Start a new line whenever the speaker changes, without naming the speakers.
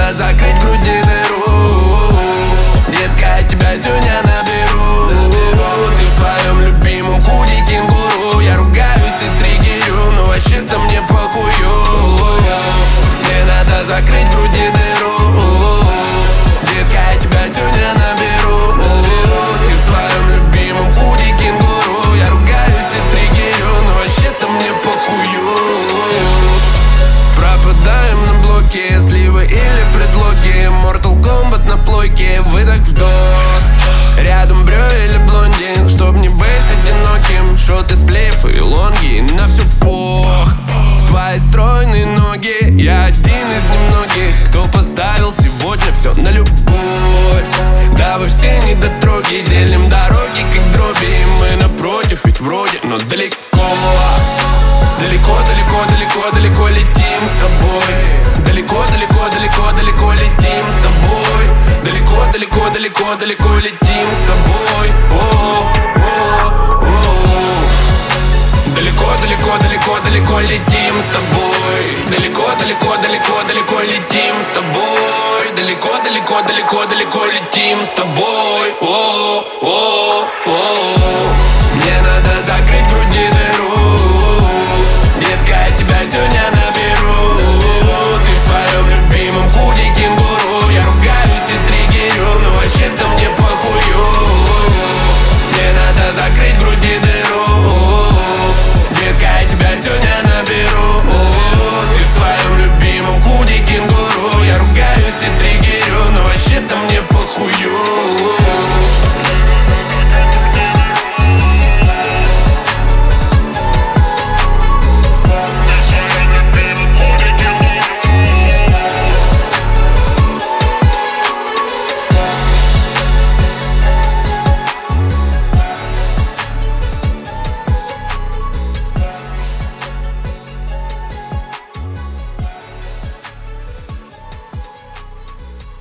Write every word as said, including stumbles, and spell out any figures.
надо закрыть в груди дыру. Детка, я тебя сегодня наберу. Ты в своем любимом худи кенгуру. Я ругаюсь и триггерю, но вообще-то мне похую. Мне надо закрыть в груди дыру. Детка, я тебя сегодня наберу. Ты в своем любимом худи кенгуру. Я ругаюсь и триггерю, но вообще-то мне похую. Пропадаем на блоке, сливы или предлоги. Mortal Kombat на плойке, выдох-вдох. Рядом брё или блондин, чтоб не быть одиноким. Шоты, сплейфы и лонги, на все пох. Твои стройные ноги, я один из немногих, кто поставил сегодня все на любовь. Да, вы все недотроги, делим дороги как дроби. И мы напротив, ведь вроде, но далеко. Далеко, далеко, далеко, далеко летим с тобой. Далеко, далеко, далеко, далеко летим с тобой. Далеко, далеко, далеко, далеко летим с тобой. О, о, о. Далеко, далеко, далеко, далеко летим с тобой. Далеко, далеко, далеко, далеко летим с тобой. Далеко, далеко, далеко, далеко летим с тобой. О, о, о. Мне надо закрыть в груди дыру. Детка, я тебя сегодня наберу. Ты в своем любимом худи кенгуру. Я ругаюсь и триггерю, но вообще-то мне похую. Мне надо закрыть в груди дыру. Детка, я тебя сегодня наберу. Ты в своем любимом худи кенгуру. Я ругаюсь и триггерю, но вообще-то мне похую.